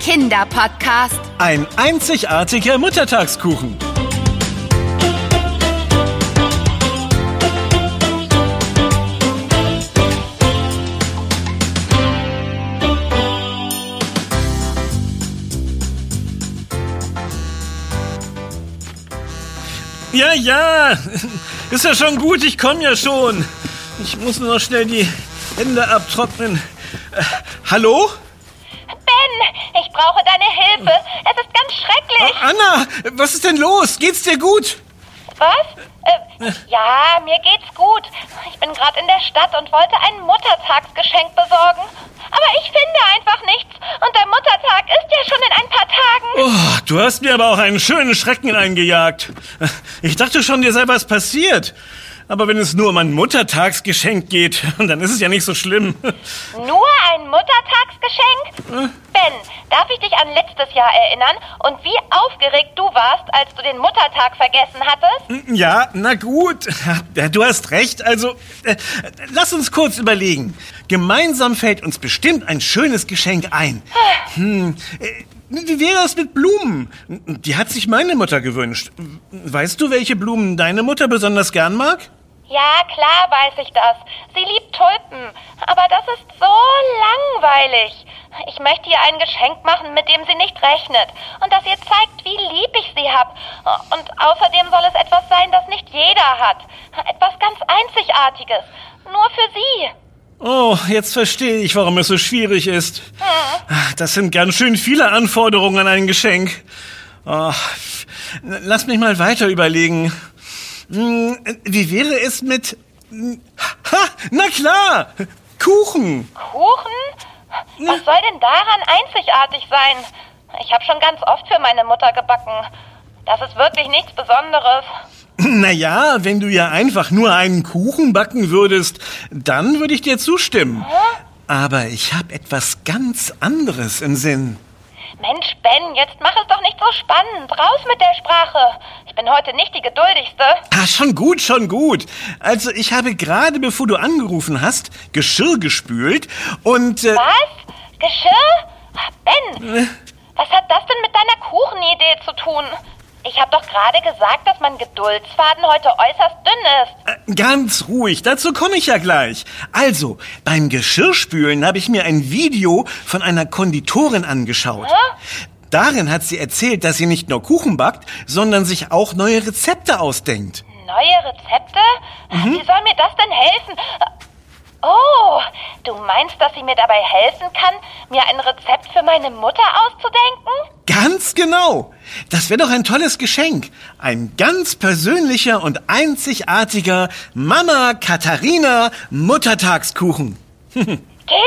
Kinderpodcast. Ein einzigartiger Muttertagskuchen. Ja, ist ja schon gut, ich komme ja schon. Ich muss nur noch schnell die Hände abtrocknen. Hallo? Ben, ich brauche deine Hilfe. Es ist ganz schrecklich. Oh, Anna, was ist denn los? Geht's dir gut? Was? Ja, mir geht's gut. Ich bin gerade in der Stadt und wollte ein Muttertagsgeschenk besorgen. Aber ich finde einfach nichts. Und der Muttertag ist ja schon in ein paar Tagen. Oh, du hast mir aber auch einen schönen Schrecken eingejagt. Ich dachte schon, dir sei was passiert. Aber wenn es nur um ein Muttertagsgeschenk geht, dann ist es ja nicht so schlimm. Nur ein Muttertagsgeschenk? Ben, darf ich dich an letztes Jahr erinnern und wie aufgeregt du warst, als du den Muttertag vergessen hattest? Ja, na gut. Ja, du hast recht. Also, lass uns kurz überlegen. Gemeinsam fällt uns bestimmt ein schönes Geschenk ein. Wie wäre es mit Blumen? Die hat sich meine Mutter gewünscht. Weißt du, welche Blumen deine Mutter besonders gern mag? Ja, klar weiß ich das. Sie liebt Tulpen. Aber das ist so langweilig. Ich möchte ihr ein Geschenk machen, mit dem sie nicht rechnet. Und das ihr zeigt, wie lieb ich sie hab. Und außerdem soll es etwas sein, das nicht jeder hat. Etwas ganz Einzigartiges. Nur für sie. Oh, jetzt verstehe ich, warum es so schwierig ist. Das sind ganz schön viele Anforderungen an ein Geschenk. Oh, lass mich mal weiter überlegen. Wie wäre es mit... na klar! Kuchen! Kuchen? Was soll denn daran einzigartig sein? Ich habe schon ganz oft für meine Mutter gebacken. Das ist wirklich nichts Besonderes. Naja, wenn du ja einfach nur einen Kuchen backen würdest, dann würde ich dir zustimmen. Aber ich habe etwas ganz anderes im Sinn. Mensch, Ben, jetzt mach es doch nicht so spannend. Raus mit der Sprache. Ich bin heute nicht die geduldigste. Ah, schon gut. Also ich habe gerade, bevor du angerufen hast, Geschirr gespült und... Was? Geschirr? Ben, was hat das denn mit deiner Kuchenidee zu tun? Ich habe doch gerade gesagt, dass mein Geduldsfaden heute äußerst dünn ist. Ganz ruhig, dazu komme ich ja gleich. Also, beim Geschirrspülen habe ich mir ein Video von einer Konditorin angeschaut. Darin hat sie erzählt, dass sie nicht nur Kuchen backt, sondern sich auch neue Rezepte ausdenkt. Neue Rezepte? Wie soll mir das denn helfen? Oh, du meinst, dass sie mir dabei helfen kann, mir ein Rezept für meine Mutter auszudenken? Ganz genau. Das wäre doch ein tolles Geschenk. Ein ganz persönlicher und einzigartiger Mama Katharina Muttertagskuchen. Genial!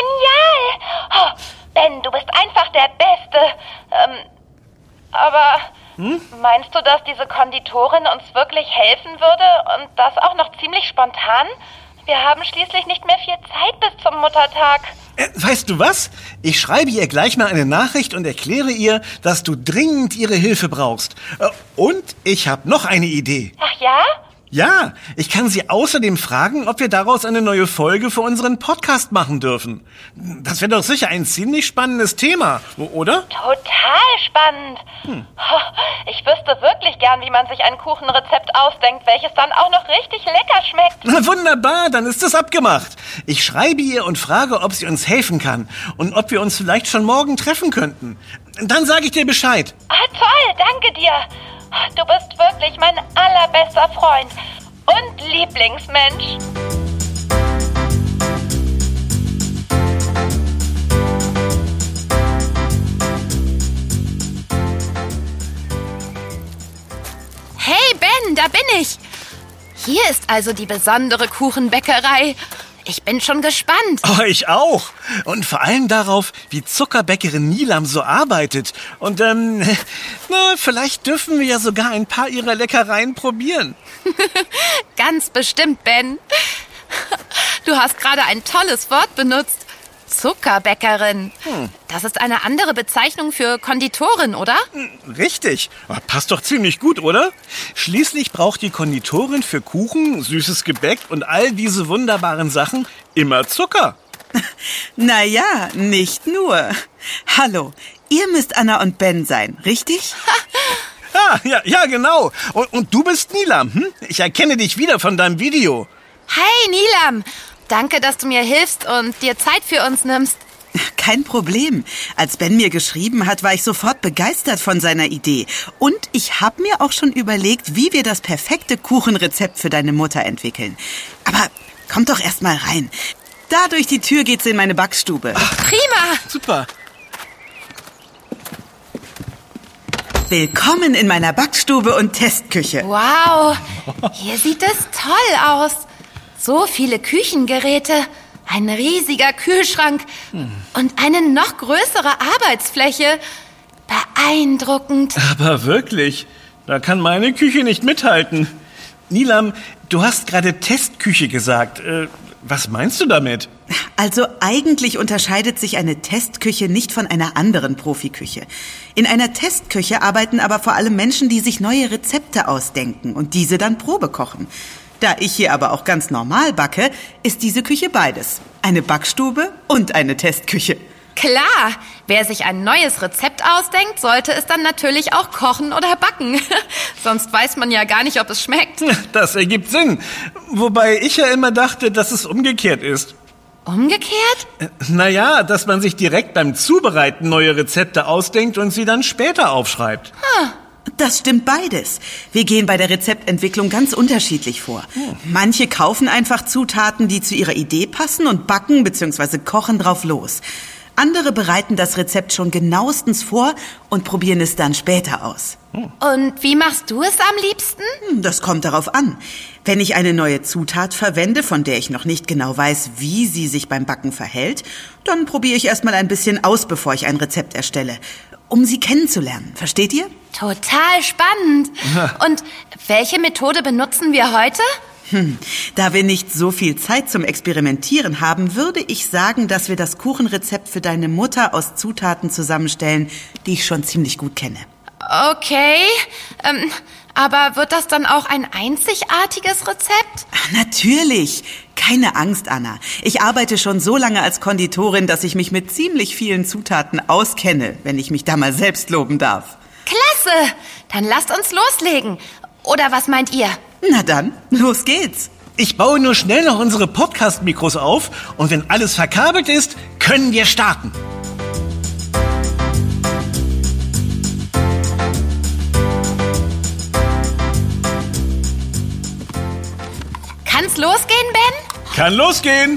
Oh, Ben, du bist einfach der Beste. Aber meinst du, dass diese Konditorin uns wirklich helfen würde und das auch noch ziemlich spontan? Wir haben schließlich nicht mehr viel Zeit bis zum Muttertag. Weißt du was? Ich schreibe ihr gleich mal eine Nachricht und erkläre ihr, dass du dringend ihre Hilfe brauchst. Und ich habe noch eine Idee. Ach ja? Ja, ich kann sie außerdem fragen, ob wir daraus eine neue Folge für unseren Podcast machen dürfen. Das wäre doch sicher ein ziemlich spannendes Thema, oder? Total spannend. Ich wüsste wirklich gern, wie man sich ein Kuchenrezept ausdenkt, welches dann auch noch richtig lecker schmeckt. Na wunderbar, dann ist es abgemacht. Ich schreibe ihr und frage, ob sie uns helfen kann und ob wir uns vielleicht schon morgen treffen könnten. Dann sage ich dir Bescheid. Ah, toll, danke dir. Du bist wirklich mein allerbester Freund und Lieblingsmensch. Hey Ben, da bin ich. Hier ist also die besondere Kuchenbäckerei. Ich bin schon gespannt. Oh, ich auch. Und vor allem darauf, wie Zuckerbäckerin Nilam so arbeitet. Und vielleicht dürfen wir ja sogar ein paar ihrer Leckereien probieren. Ganz bestimmt, Ben. Du hast gerade ein tolles Wort benutzt. Zuckerbäckerin. Das ist eine andere Bezeichnung für Konditorin, oder? Richtig. Passt doch ziemlich gut, oder? Schließlich braucht die Konditorin für Kuchen, süßes Gebäck und all diese wunderbaren Sachen immer Zucker. Naja, nicht nur. Hallo, ihr müsst Anna und Ben sein, richtig? Ja, genau. Und du bist Nilam, hm? Ich erkenne dich wieder von deinem Video. Hey, Nilam. Danke, dass du mir hilfst und dir Zeit für uns nimmst. Kein Problem. Als Ben mir geschrieben hat, war ich sofort begeistert von seiner Idee. Und ich habe mir auch schon überlegt, wie wir das perfekte Kuchenrezept für deine Mutter entwickeln. Aber komm doch erst mal rein. Da durch die Tür geht's in meine Backstube. Prima. Super. Willkommen in meiner Backstube und Testküche. Wow, hier sieht es toll aus. So viele Küchengeräte, ein riesiger Kühlschrank und eine noch größere Arbeitsfläche. Beeindruckend. Aber wirklich, da kann meine Küche nicht mithalten. Nilam, du hast gerade Testküche gesagt. Was meinst du damit? Also eigentlich unterscheidet sich eine Testküche nicht von einer anderen Profiküche. In einer Testküche arbeiten aber vor allem Menschen, die sich neue Rezepte ausdenken und diese dann Probe kochen. Da ich hier aber auch ganz normal backe, ist diese Küche beides. Eine Backstube und eine Testküche. Klar, wer sich ein neues Rezept ausdenkt, sollte es dann natürlich auch kochen oder backen. Sonst weiß man ja gar nicht, ob es schmeckt. Das ergibt Sinn. Wobei ich ja immer dachte, dass es umgekehrt ist. Umgekehrt? Naja, dass man sich direkt beim Zubereiten neue Rezepte ausdenkt und sie dann später aufschreibt. Das stimmt beides. Wir gehen bei der Rezeptentwicklung ganz unterschiedlich vor. Manche kaufen einfach Zutaten, die zu ihrer Idee passen und backen bzw. kochen drauf los. Andere bereiten das Rezept schon genauestens vor und probieren es dann später aus. Und wie machst du es am liebsten? Das kommt darauf an. Wenn ich eine neue Zutat verwende, von der ich noch nicht genau weiß, wie sie sich beim Backen verhält, dann probiere ich erstmal ein bisschen aus, bevor ich ein Rezept erstelle, um sie kennenzulernen. Versteht ihr? Total spannend. Und welche Methode benutzen wir heute? Da wir nicht so viel Zeit zum Experimentieren haben, würde ich sagen, dass wir das Kuchenrezept für deine Mutter aus Zutaten zusammenstellen, die ich schon ziemlich gut kenne. Okay, aber wird das dann auch ein einzigartiges Rezept? Natürlich. Keine Angst, Anna. Ich arbeite schon so lange als Konditorin, dass ich mich mit ziemlich vielen Zutaten auskenne, wenn ich mich da mal selbst loben darf. Klasse! Dann lasst uns loslegen. Oder was meint ihr? Na dann, los geht's. Ich baue nur schnell noch unsere Podcast-Mikros auf und wenn alles verkabelt ist, können wir starten. Kann's losgehen, Ben? Kann losgehen.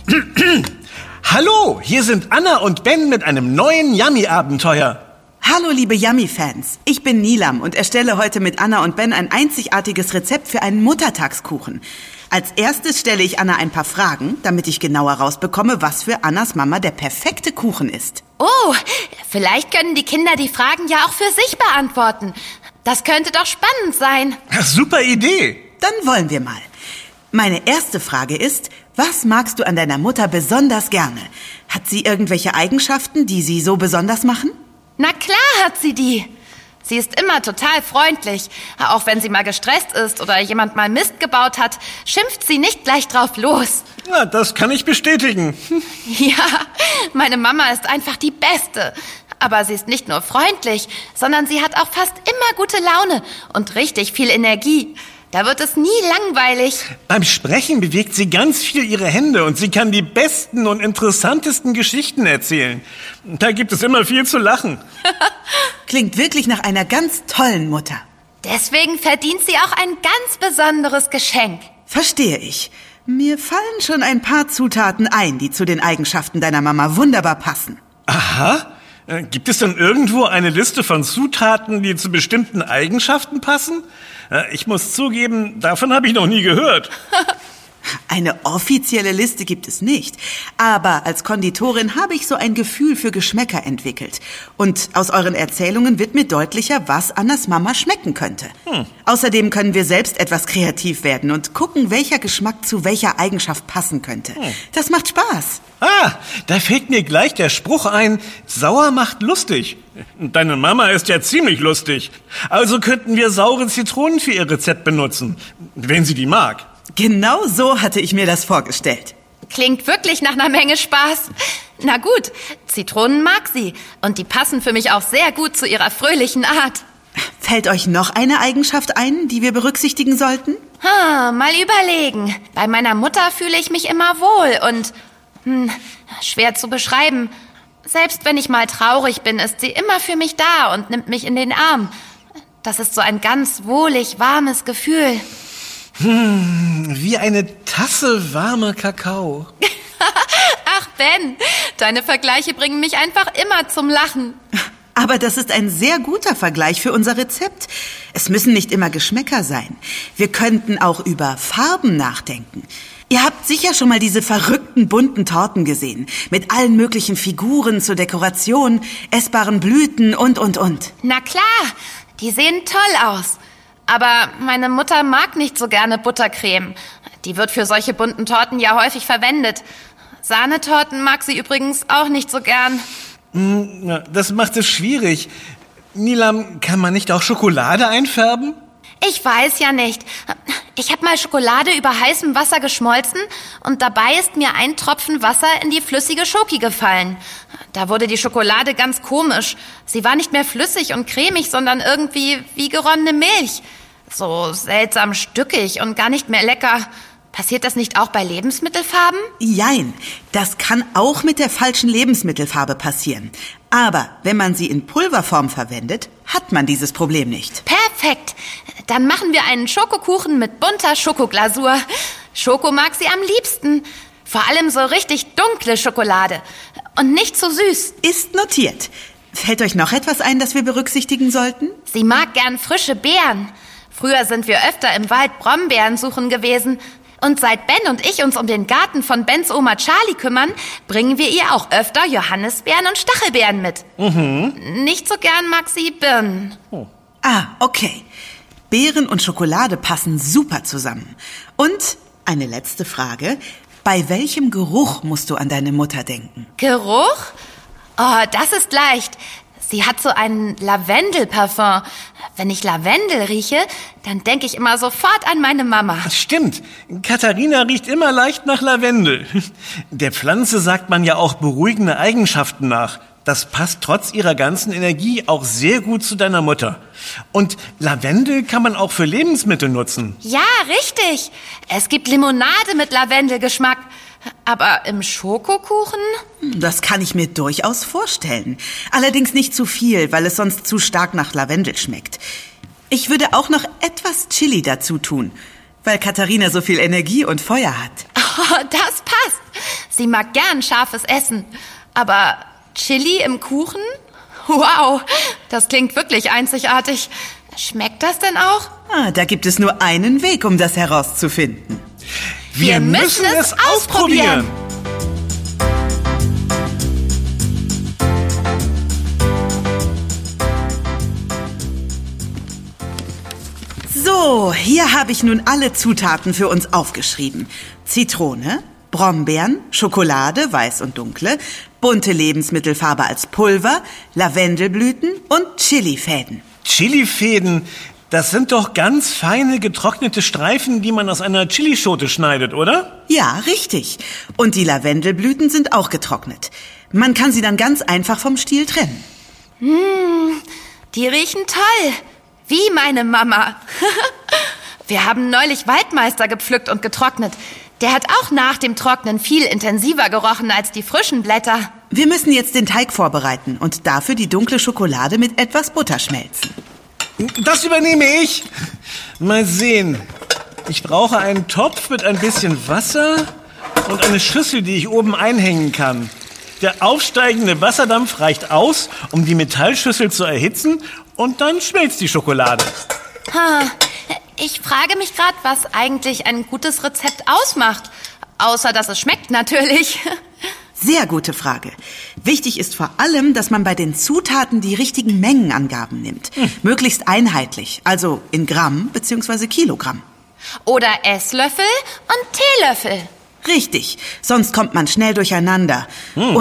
Hallo, hier sind Anna und Ben mit einem neuen Yummy-Abenteuer. Hallo, liebe Yummy-Fans. Ich bin Nilam und erstelle heute mit Anna und Ben ein einzigartiges Rezept für einen Muttertagskuchen. Als erstes stelle ich Anna ein paar Fragen, damit ich genauer rausbekomme, was für Annas Mama der perfekte Kuchen ist. Oh, vielleicht können die Kinder die Fragen ja auch für sich beantworten. Das könnte doch spannend sein. Super Idee. Dann wollen wir mal. Meine erste Frage ist, was magst du an deiner Mutter besonders gerne? Hat sie irgendwelche Eigenschaften, die sie so besonders machen? Na klar hat sie die. Sie ist immer total freundlich. Auch wenn sie mal gestresst ist oder jemand mal Mist gebaut hat, schimpft sie nicht gleich drauf los. Na, das kann ich bestätigen. Ja, meine Mama ist einfach die Beste. Aber sie ist nicht nur freundlich, sondern sie hat auch fast immer gute Laune und richtig viel Energie. Da wird es nie langweilig. Beim Sprechen bewegt sie ganz viel ihre Hände und sie kann die besten und interessantesten Geschichten erzählen. Da gibt es immer viel zu lachen. Klingt wirklich nach einer ganz tollen Mutter. Deswegen verdient sie auch ein ganz besonderes Geschenk. Verstehe ich. Mir fallen schon ein paar Zutaten ein, die zu den Eigenschaften deiner Mama wunderbar passen. Aha. Gibt es denn irgendwo eine Liste von Zutaten, die zu bestimmten Eigenschaften passen? Ich muss zugeben, davon habe ich noch nie gehört. Eine offizielle Liste gibt es nicht. Aber als Konditorin habe ich so ein Gefühl für Geschmäcker entwickelt. Und aus euren Erzählungen wird mir deutlicher, was Annas Mama schmecken könnte. Außerdem können wir selbst etwas kreativ werden und gucken, welcher Geschmack zu welcher Eigenschaft passen könnte. Das macht Spaß. Da fällt mir gleich der Spruch ein, sauer macht lustig. Deine Mama ist ja ziemlich lustig. Also könnten wir saure Zitronen für ihr Rezept benutzen, wenn sie die mag. Genau so hatte ich mir das vorgestellt. Klingt wirklich nach einer Menge Spaß. Na gut, Zitronen mag sie und die passen für mich auch sehr gut zu ihrer fröhlichen Art. Fällt euch noch eine Eigenschaft ein, die wir berücksichtigen sollten? Mal überlegen. Bei meiner Mutter fühle ich mich immer wohl und... schwer zu beschreiben. Selbst wenn ich mal traurig bin, ist sie immer für mich da und nimmt mich in den Arm. Das ist so ein ganz wohlig, warmes Gefühl. Wie eine Tasse warmer Kakao. Ach Ben, deine Vergleiche bringen mich einfach immer zum Lachen. Aber das ist ein sehr guter Vergleich für unser Rezept. Es müssen nicht immer Geschmäcker sein. Wir könnten auch über Farben nachdenken. Ihr habt sicher schon mal diese verrückten bunten Torten gesehen. Mit allen möglichen Figuren zur Dekoration, essbaren Blüten und. Na klar, die sehen toll aus. Aber meine Mutter mag nicht so gerne Buttercreme. Die wird für solche bunten Torten ja häufig verwendet. Sahnetorten mag sie übrigens auch nicht so gern. Das macht es schwierig. Nilam, kann man nicht auch Schokolade einfärben? Ich weiß ja nicht. Ich habe mal Schokolade über heißem Wasser geschmolzen und dabei ist mir ein Tropfen Wasser in die flüssige Schoki gefallen. Da wurde die Schokolade ganz komisch. Sie war nicht mehr flüssig und cremig, sondern irgendwie wie geronnene Milch. So seltsam stückig und gar nicht mehr lecker. Passiert das nicht auch bei Lebensmittelfarben? Jein, das kann auch mit der falschen Lebensmittelfarbe passieren. Aber wenn man sie in Pulverform verwendet, hat man dieses Problem nicht. Perfekt. Dann machen wir einen Schokokuchen mit bunter Schokoglasur. Schoko mag sie am liebsten. Vor allem so richtig dunkle Schokolade. Und nicht zu süß. Ist notiert. Fällt euch noch etwas ein, das wir berücksichtigen sollten? Sie mag gern frische Beeren. Früher sind wir öfter im Wald Brombeeren suchen gewesen. Und seit Ben und ich uns um den Garten von Bens Oma Charlie kümmern, bringen wir ihr auch öfter Johannisbeeren und Stachelbeeren mit. Nicht so gern mag sie Birnen. Ah, okay. Beeren und Schokolade passen super zusammen. Und eine letzte Frage. Bei welchem Geruch musst du an deine Mutter denken? Geruch? Oh, das ist leicht. Sie hat so einen Lavendelparfum. Wenn ich Lavendel rieche, dann denke ich immer sofort an meine Mama. Stimmt. Katharina riecht immer leicht nach Lavendel. Der Pflanze sagt man ja auch beruhigende Eigenschaften nach. Das passt trotz ihrer ganzen Energie auch sehr gut zu deiner Mutter. Und Lavendel kann man auch für Lebensmittel nutzen. Ja, richtig. Es gibt Limonade mit Lavendelgeschmack. Aber im Schokokuchen? Das kann ich mir durchaus vorstellen. Allerdings nicht zu viel, weil es sonst zu stark nach Lavendel schmeckt. Ich würde auch noch etwas Chili dazu tun, weil Katharina so viel Energie und Feuer hat. Oh, das passt. Sie mag gern scharfes Essen. Aber Chili im Kuchen? Wow, das klingt wirklich einzigartig. Schmeckt das denn auch? Da gibt es nur einen Weg, um das herauszufinden. Wir müssen es ausprobieren. So, hier habe ich nun alle Zutaten für uns aufgeschrieben. Zitrone, Brombeeren, Schokolade, weiß und dunkle, bunte Lebensmittelfarbe als Pulver, Lavendelblüten und Chilifäden. Chilifäden, das sind doch ganz feine getrocknete Streifen, die man aus einer Chilischote schneidet, oder? Ja, richtig. Und die Lavendelblüten sind auch getrocknet. Man kann sie dann ganz einfach vom Stiel trennen. Die riechen toll. Wie meine Mama. Wir haben neulich Waldmeister gepflückt und getrocknet. Der hat auch nach dem Trocknen viel intensiver gerochen als die frischen Blätter. Wir müssen jetzt den Teig vorbereiten und dafür die dunkle Schokolade mit etwas Butter schmelzen. Das übernehme ich. Mal sehen. Ich brauche einen Topf mit ein bisschen Wasser und eine Schüssel, die ich oben einhängen kann. Der aufsteigende Wasserdampf reicht aus, um die Metallschüssel zu erhitzen, und dann schmilzt die Schokolade. Ich frage mich gerade, was eigentlich ein gutes Rezept ausmacht. Außer, dass es schmeckt, natürlich. Sehr gute Frage. Wichtig ist vor allem, dass man bei den Zutaten die richtigen Mengenangaben nimmt. Möglichst einheitlich, also in Gramm bzw. Kilogramm. Oder Esslöffel und Teelöffel. Richtig, sonst kommt man schnell durcheinander. Und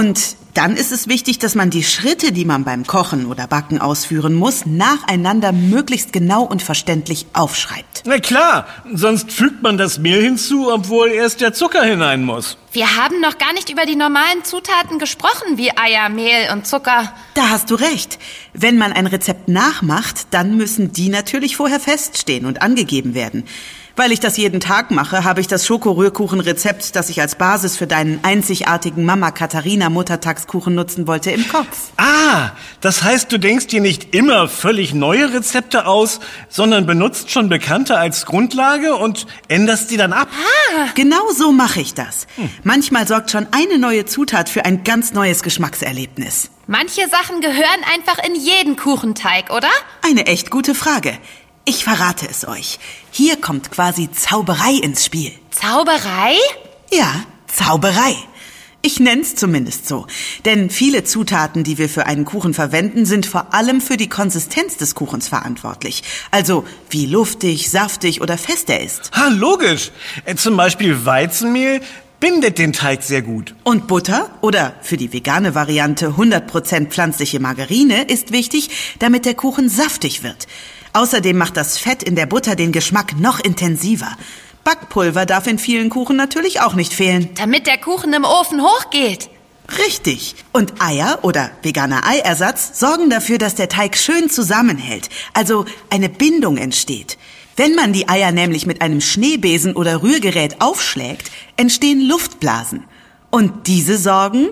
Dann ist es wichtig, dass man die Schritte, die man beim Kochen oder Backen ausführen muss, nacheinander möglichst genau und verständlich aufschreibt. Na klar, sonst fügt man das Mehl hinzu, obwohl erst der Zucker hinein muss. Wir haben noch gar nicht über die normalen Zutaten gesprochen, wie Eier, Mehl und Zucker. Da hast du recht. Wenn man ein Rezept nachmacht, dann müssen die natürlich vorher feststehen und angegeben werden. Weil ich das jeden Tag mache, habe ich das Schokorührkuchenrezept, das ich als Basis für deinen einzigartigen Mama-Katharina-Muttertagskuchen nutzen wollte, im Kopf. Ah, das heißt, du denkst dir nicht immer völlig neue Rezepte aus, sondern benutzt schon bekannte als Grundlage und änderst die dann ab? Genau so mache ich das. Manchmal sorgt schon eine neue Zutat für ein ganz neues Geschmackserlebnis. Manche Sachen gehören einfach in jeden Kuchenteig, oder? Eine echt gute Frage. Ich verrate es euch. Hier kommt quasi Zauberei ins Spiel. Zauberei? Ja, Zauberei. Ich nenn's zumindest so. Denn viele Zutaten, die wir für einen Kuchen verwenden, sind vor allem für die Konsistenz des Kuchens verantwortlich. Also wie luftig, saftig oder fest er ist. Logisch. Zum Beispiel Weizenmehl bindet den Teig sehr gut. Und Butter oder für die vegane Variante 100% pflanzliche Margarine ist wichtig, damit der Kuchen saftig wird. Außerdem macht das Fett in der Butter den Geschmack noch intensiver. Backpulver darf in vielen Kuchen natürlich auch nicht fehlen. Damit der Kuchen im Ofen hochgeht. Richtig. Und Eier oder veganer Eiersatz sorgen dafür, dass der Teig schön zusammenhält, also eine Bindung entsteht. Wenn man die Eier nämlich mit einem Schneebesen oder Rührgerät aufschlägt, entstehen Luftblasen. Und diese sorgen,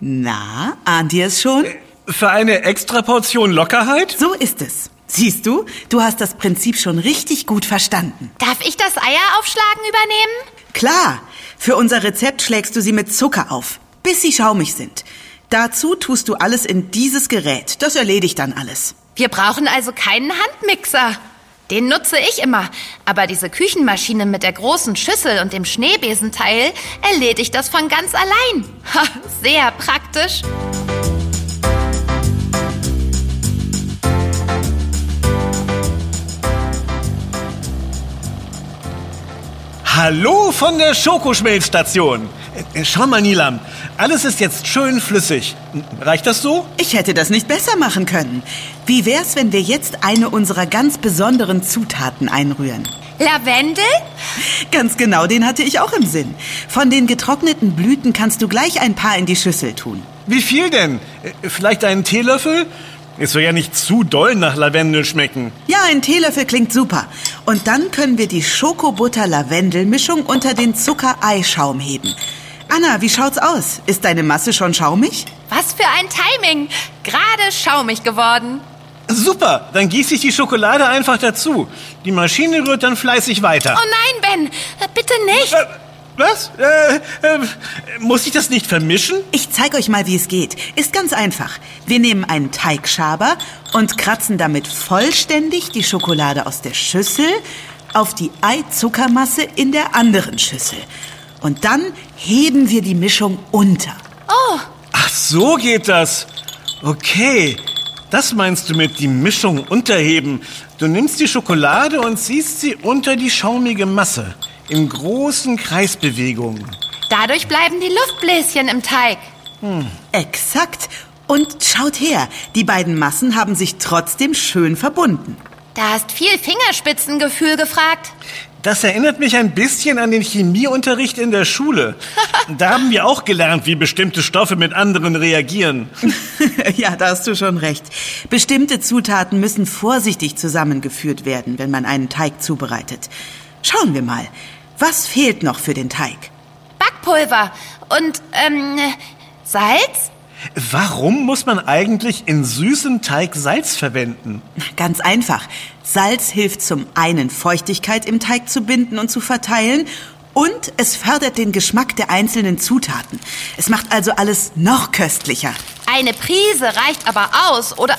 ahnt ihr es schon? Für eine Extraportion Lockerheit? So ist es. Siehst du, du hast das Prinzip schon richtig gut verstanden. Darf ich das Eieraufschlagen übernehmen? Klar, für unser Rezept schlägst du sie mit Zucker auf, bis sie schaumig sind. Dazu tust du alles in dieses Gerät. Das erledigt dann alles. Wir brauchen also keinen Handmixer. Den nutze ich immer. Aber diese Küchenmaschine mit der großen Schüssel und dem Schneebesenteil erledigt das von ganz allein. Sehr praktisch. Hallo von der Schokoschmelzstation. Schau mal, Nilam, alles ist jetzt schön flüssig. Reicht das so? Ich hätte das nicht besser machen können. Wie wär's, wenn wir jetzt eine unserer ganz besonderen Zutaten einrühren? Lavendel? Ganz genau, den hatte ich auch im Sinn. Von den getrockneten Blüten kannst du gleich ein paar in die Schüssel tun. Wie viel denn? Vielleicht einen Teelöffel? Es soll ja nicht zu doll nach Lavendel schmecken. Ja, ein Teelöffel klingt super. Und dann können wir die Schokobutter-Lavendel-Mischung unter den Zuckereischaum heben. Anna, wie schaut's aus? Ist deine Masse schon schaumig? Was für ein Timing! Gerade schaumig geworden. Super, dann gieße ich die Schokolade einfach dazu. Die Maschine rührt dann fleißig weiter. Oh nein, Ben, bitte nicht. Was? Muss ich das nicht vermischen? Ich zeig euch mal, wie es geht. Ist ganz einfach. Wir nehmen einen Teigschaber und kratzen damit vollständig die Schokolade aus der Schüssel auf die Eizuckermasse in der anderen Schüssel. Und dann heben wir die Mischung unter. Oh. Ach, so geht das. Okay, das meinst du mit die Mischung unterheben. Du nimmst die Schokolade und ziehst sie unter die schaumige Masse. In großen Kreisbewegungen. Dadurch bleiben die Luftbläschen im Teig. Exakt. Und schaut her, die beiden Massen haben sich trotzdem schön verbunden. Da hast viel Fingerspitzengefühl gefragt. Das erinnert mich ein bisschen an den Chemieunterricht in der Schule. Da haben wir auch gelernt, wie bestimmte Stoffe mit anderen reagieren. Ja, da hast du schon recht. Bestimmte Zutaten müssen vorsichtig zusammengeführt werden, wenn man einen Teig zubereitet. Schauen wir mal, was fehlt noch für den Teig? Backpulver und, Salz? Warum muss man eigentlich in süßem Teig Salz verwenden? Ganz einfach. Salz hilft zum einen, Feuchtigkeit im Teig zu binden und zu verteilen, und es fördert den Geschmack der einzelnen Zutaten. Es macht also alles noch köstlicher. Eine Prise reicht aber aus, oder?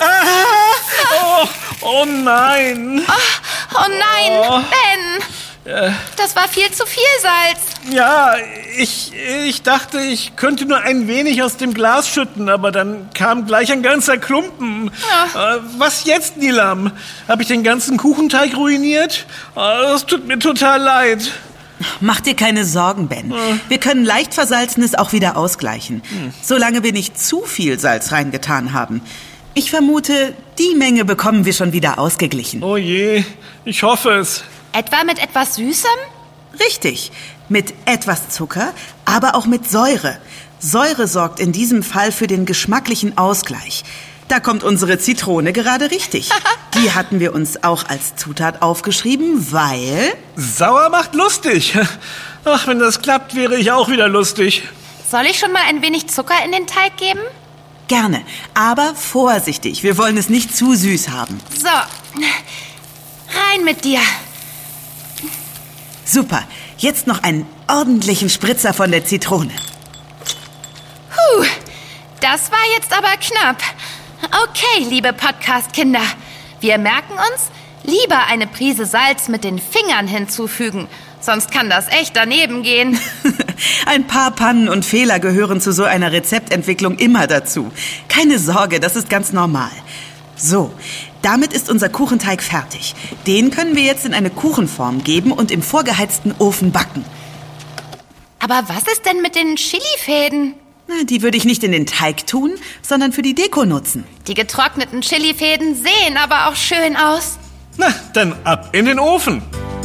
Oh nein! Oh nein, Ben! Das war viel zu viel Salz. Ja, ich dachte, ich könnte nur ein wenig aus dem Glas schütten, aber dann kam gleich ein ganzer Klumpen. Ja. Was jetzt, Nilam? Habe ich den ganzen Kuchenteig ruiniert? Das tut mir total leid. Mach dir keine Sorgen, Ben. Wir können leicht Versalzenes auch wieder ausgleichen. Solange wir nicht zu viel Salz reingetan haben. Ich vermute, die Menge bekommen wir schon wieder ausgeglichen. Oh je, ich hoffe es. Etwa mit etwas Süßem? Richtig. Mit etwas Zucker, aber auch mit Säure. Säure sorgt in diesem Fall für den geschmacklichen Ausgleich. Da kommt unsere Zitrone gerade richtig. Die hatten wir uns auch als Zutat aufgeschrieben, weil... Sauer macht lustig. Ach, wenn das klappt, wäre ich auch wieder lustig. Soll ich schon mal ein wenig Zucker in den Teig geben? Gerne, aber vorsichtig. Wir wollen es nicht zu süß haben. So, rein mit dir. Super, jetzt noch einen ordentlichen Spritzer von der Zitrone. Das war jetzt aber knapp. Okay, liebe Podcast-Kinder, wir merken uns, lieber eine Prise Salz mit den Fingern hinzufügen. Sonst kann das echt daneben gehen. Ein paar Pannen und Fehler gehören zu so einer Rezeptentwicklung immer dazu. Keine Sorge, das ist ganz normal. So, damit ist unser Kuchenteig fertig. Den können wir jetzt in eine Kuchenform geben und im vorgeheizten Ofen backen. Aber was ist denn mit den Chilifäden? Na, die würde ich nicht in den Teig tun, sondern für die Deko nutzen. Die getrockneten Chilifäden sehen aber auch schön aus. Na, dann ab in den Ofen.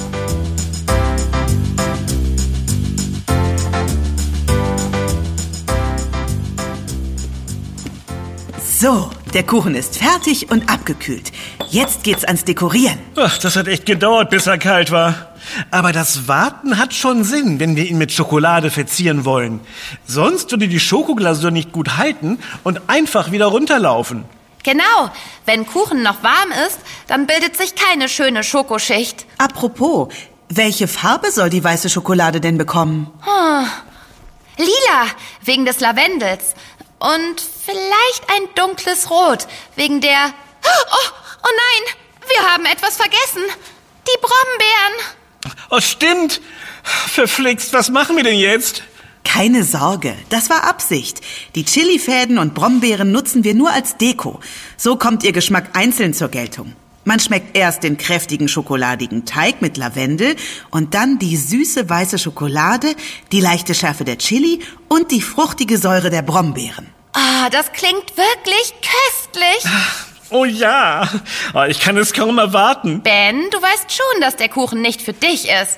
So, der Kuchen ist fertig und abgekühlt. Jetzt geht's ans Dekorieren. Ach, das hat echt gedauert, bis er kalt war. Aber das Warten hat schon Sinn, wenn wir ihn mit Schokolade verzieren wollen. Sonst würde die Schokoglasur nicht gut halten und einfach wieder runterlaufen. Genau, wenn Kuchen noch warm ist, dann bildet sich keine schöne Schokoschicht. Apropos, welche Farbe soll die weiße Schokolade denn bekommen? Lila, wegen des Lavendels. Und vielleicht ein dunkles Rot, wegen der... Oh nein, wir haben etwas vergessen. Die Brombeeren. Oh, stimmt. Verflixt, was machen wir denn jetzt? Keine Sorge, das war Absicht. Die Chilifäden und Brombeeren nutzen wir nur als Deko. So kommt ihr Geschmack einzeln zur Geltung. Man schmeckt erst den kräftigen schokoladigen Teig mit Lavendel und dann die süße weiße Schokolade, die leichte Schärfe der Chili und die fruchtige Säure der Brombeeren. Das klingt wirklich köstlich. Oh ja, ich kann es kaum erwarten. Ben, du weißt schon, dass der Kuchen nicht für dich ist.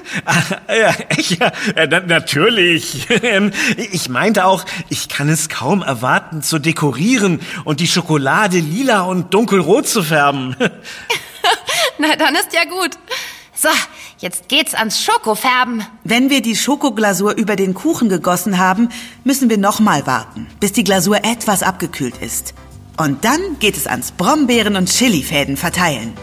Natürlich. Ich meinte auch, ich kann es kaum erwarten zu dekorieren und die Schokolade lila und dunkelrot zu färben. Na, dann ist ja gut. So, jetzt geht's ans Schokofärben. Wenn wir die Schokoglasur über den Kuchen gegossen haben, müssen wir nochmal warten, bis die Glasur etwas abgekühlt ist. Und dann geht es ans Brombeeren- und Chilifäden verteilen.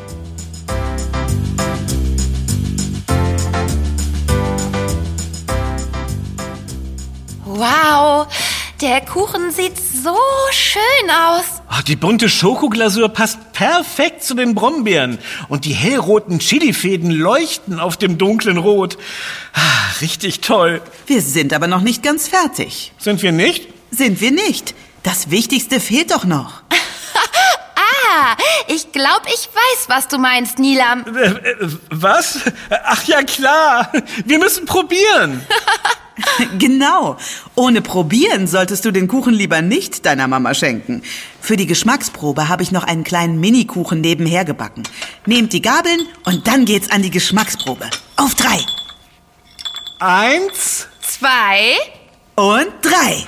Wow, der Kuchen sieht so schön aus. Die bunte Schokoglasur passt perfekt zu den Brombeeren. Und die hellroten Chilifäden leuchten auf dem dunklen Rot. Richtig toll. Wir sind aber noch nicht ganz fertig. Sind wir nicht? Sind wir nicht. Das Wichtigste fehlt doch noch. Ich glaube, ich weiß, was du meinst, Nilam. Was? Ach ja, klar. Wir müssen probieren. Genau. Ohne Probieren solltest du den Kuchen lieber nicht deiner Mama schenken. Für die Geschmacksprobe habe ich noch einen kleinen Minikuchen nebenher gebacken. Nehmt die Gabeln und dann geht's an die Geschmacksprobe. Auf 3. 1, 2 und 3.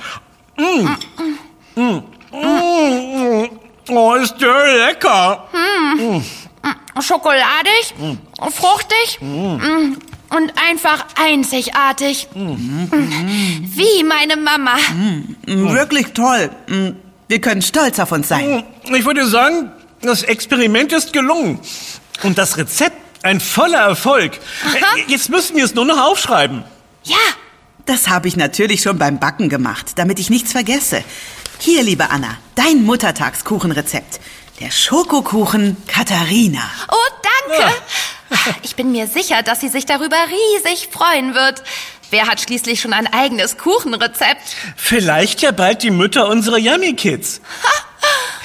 Oh, ist der lecker. Schokoladig, fruchtig und einfach einzigartig. Wie meine Mama. Wirklich toll. Wir können stolz auf uns sein. Ich würde sagen, das Experiment ist gelungen. Und das Rezept ein voller Erfolg. Jetzt müssen wir es nur noch aufschreiben. Ja. Das habe ich natürlich schon beim Backen gemacht, damit ich nichts vergesse. Hier, liebe Anna, dein Muttertagskuchenrezept. Der Schokokuchen Katharina. Oh, danke. Ich bin mir sicher, dass sie sich darüber riesig freuen wird. Wer hat schließlich schon ein eigenes Kuchenrezept? Vielleicht ja bald die Mütter unserer Yummy Kids.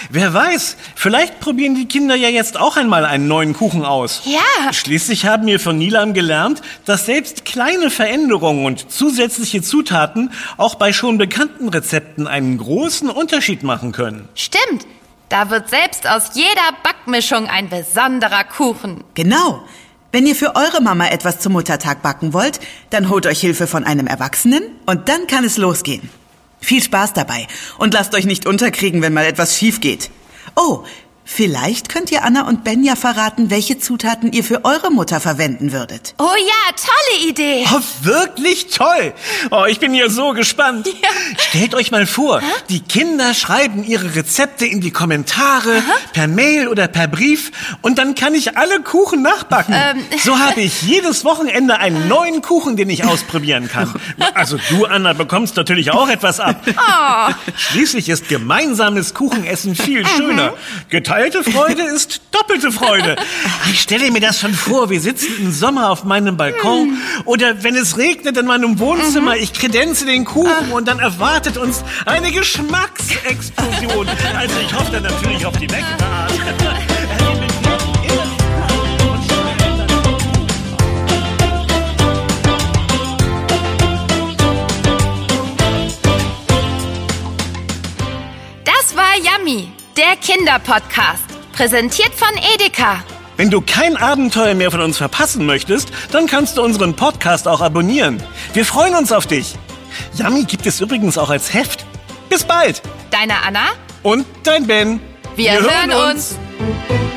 Wer weiß, vielleicht probieren die Kinder ja jetzt auch einmal einen neuen Kuchen aus. Ja. Schließlich haben wir von Nilam gelernt, dass selbst kleine Veränderungen und zusätzliche Zutaten auch bei schon bekannten Rezepten einen großen Unterschied machen können. Stimmt. Da wird selbst aus jeder Backmischung ein besonderer Kuchen. Genau. Wenn ihr für eure Mama etwas zum Muttertag backen wollt, dann holt euch Hilfe von einem Erwachsenen und dann kann es losgehen. Viel Spaß dabei und lasst euch nicht unterkriegen, wenn mal etwas schief geht. Oh, vielleicht könnt ihr Anna und Ben ja verraten, welche Zutaten ihr für eure Mutter verwenden würdet. Oh ja, tolle Idee. Oh, wirklich toll. Oh, ich bin ja so gespannt. Ja. Stellt euch mal vor, die Kinder schreiben ihre Rezepte in die Kommentare, per Mail oder per Brief und dann kann ich alle Kuchen nachbacken. So habe ich jedes Wochenende einen neuen Kuchen, den ich ausprobieren kann. Also du, Anna, bekommst natürlich auch etwas ab. Oh. Schließlich ist gemeinsames Kuchenessen viel schöner. Geteilte Freude ist doppelte Freude. Ich stelle mir das schon vor, wir sitzen im Sommer auf meinem Balkon oder wenn es regnet in meinem Wohnzimmer, ich kredenze den Kuchen und dann erwartet uns eine Geschmacksexplosion. Also ich hoffe dann natürlich auf die Nectarart. Das war Yummy, der Kinderpodcast. Präsentiert von Edeka. Wenn du kein Abenteuer mehr von uns verpassen möchtest, dann kannst du unseren Podcast auch abonnieren. Wir freuen uns auf dich. Yummy gibt es übrigens auch als Heft. Bis bald. Deine Anna? Und dein Ben. Wir hören uns.